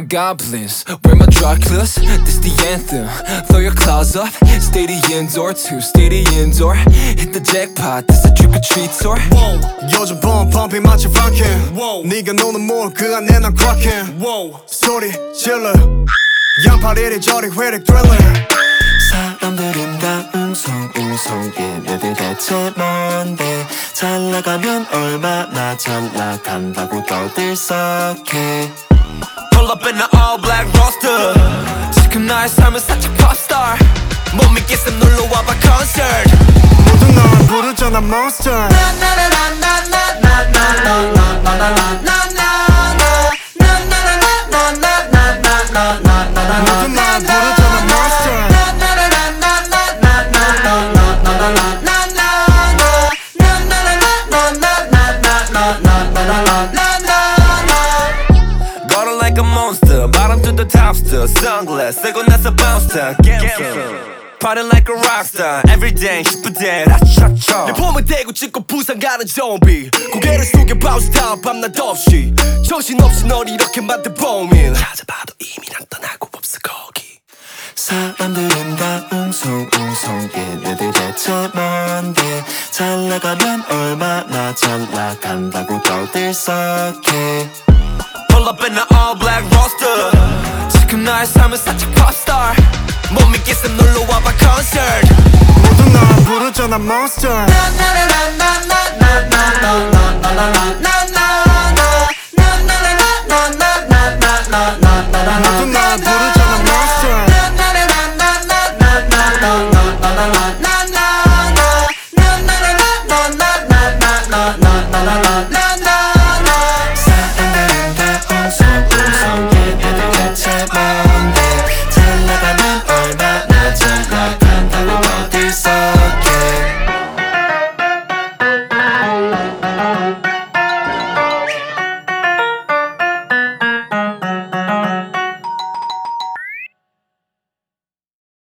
goblins, wear my drug clothes. This the anthem, throw your claws up. Stay the indoor too, stay the indoor. Hit the jackpot, this a trick or treat tour. Whoa, 요즘 펌핑 마치 frankin. Whoa, 네가 노는 몰그 안에 난 crackin. Whoa, 소리 질러 양팔 이리저리 회릭 thriller. 사람들은 다 웅성웅성 얘네들 대체 뭔데 잘 나가면 얼마나 잘 나간다고 떠들썩해. Pull up in the all black roster. 지금 나의 삶은 살짝 popstar. 못 믿겠어 놀러 와봐 concert. 모두 널 부르잖아 monster. 모두 날 부르잖아 monster. Bottle like a monster, bottom to the topster. Sunglass, 쓰고 나서 bounce down. Party like a rockstar, everyday, 10분대, 라차차. 내 폼을 대고 찍고 부상 가는 좀비. 고개를 숙여 bounce down, 밤낮 없이. 정신없이 널 이렇게 만든 범인. 찾아봐도 이미 난 떠나고 없어 거기. 사람들은 다 웅성웅성 얘네들 대체 뭔데 잘 나가면 얼마나 잘 나간다고 떠들썩해. Pull up in the all black roster. 지금 나의 삶은 살짝 popstar. 못 믿겠어 놀러 와봐 concert. 모두 날 부르잖아 monster.